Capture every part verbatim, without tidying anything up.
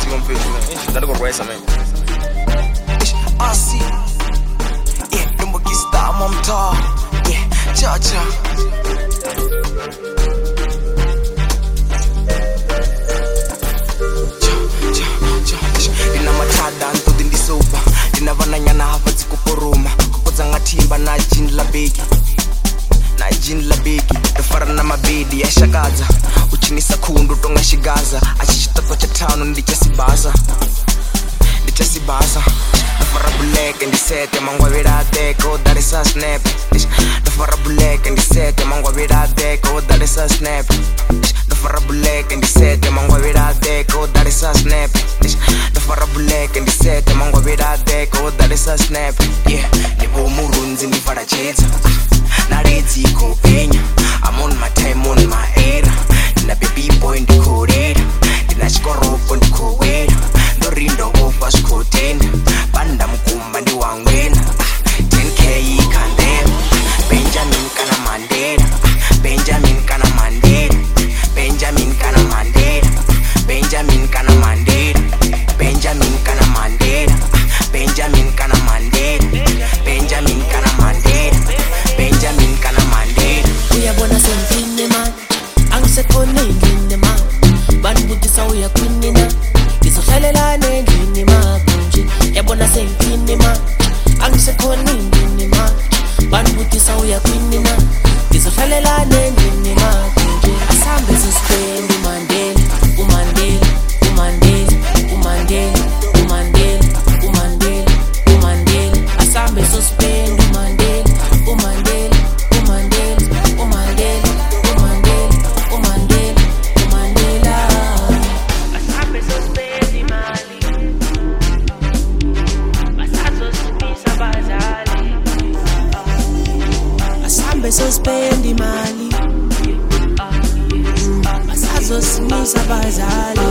chika mfethu man. Ndari kurwaisa man. I see. Yeah, number get star mom talk. Yeah, cha cha. Ina matada ntodi ndisoba. Ina vananyana hava dzikuporoma. Kokodza ngatimba na jini la begi. Na jini la begi. Dofara na mabedi ya shakaza. Uchinisa kundu tonga shigaza. Achichitako cha tano ndichasibaza. Ndichasibaza. Dofara bulek and disete mangwa vida deko. That is a snap. Dofara bulek and disete mangwa vida deko. That is a snap. Dofara bulek and disete mangwa vida deko. That is a snap. Dofara bulek and disete mangwa vida deko. That is a snap. Yeah, nipo murunzi nifara cheza. Narezi ko penya. I'm on my time, on my era. Nina baby boy ndikorera. Nina chikoropo ndikowera. Ndorindo wofa skotenda. Banda mkumba ndi wangwena. ten K ikandema. Benjamin kana Mandela. Benjamin kana Mandela. Benjamin kana Mandela. Benjamin kana Mandela. Benjamin kana Mandela. Benjamin kana Mandela. Benjamin kana Mandela. Benjamin kana Mandela. Uyabona sengine man, angisekhona endlini man. Banibudisa uyakwinina, ngizohlelelana endlini makunje. Yabona sengine man, angisekhona endlini man. Banibudisa uyakwinina, ngizohlelelana endlini makunje. Asambe sispendi Mandela, uMandela, uMandela, uMandela, uMandela, uMandela, uMandela. Asambe sispendi Mandela, uMandela. Suspend imali basazosimisa bazali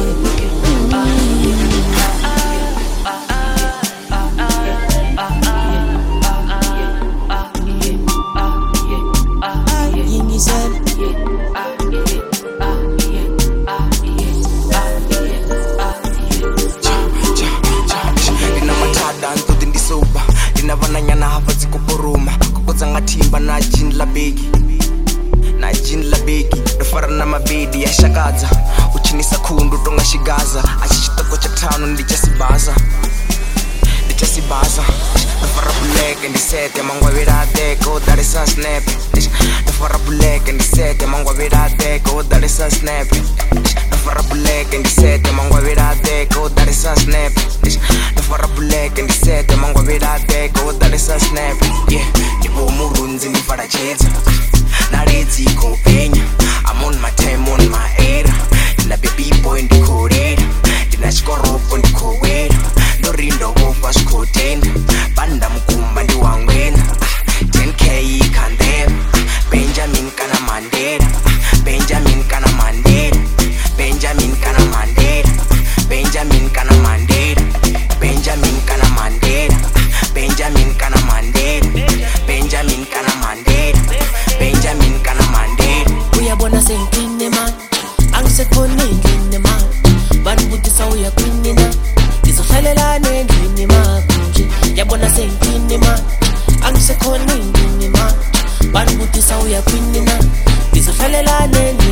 vananyana hava dzikuporoma kokodza ngatimba na jini la begi na jini la begi dofara na mabedi ya shakaza uchinisa kundu tonga shigaza achichitako cha tano ndichasibaza ndichasibaza dofara bulek and disete mangwa vida deko. That is a snap. Dofara bulek and disete mangwa vida deko. That is a snap. Dofara bulek and disete mangwa vida deko. That is a snap. Dofara bulek and disete mangwa vida deko. That is a snap. Yeah, nipo murunzi nifara cheza. Narezi ko penya. I'm on my time, on my era. Nina baby boy ndikorera. Nina chikoropo ndikowera. Ndorindo wofa skotenda. Banda mkumba ndi wangwena. ten K ikandema. Benjamin kana Mandela. Benjamin kana Mandela. Benjamin kana Mandela. Benjamin kana Mandela. Benjamin kana Mandela. Benjamin kana Mandela. Benjamin kana Mandela. Benjamin kana Mandela. Uyabona sengine man, angisekhona endlini man. Banibudisa uyakwinina, ngizohlelelana endlini makunje. Yabona sengine man, angisekhona endlini man. Banibudisa uyakwinina, ngizohlelelana endlini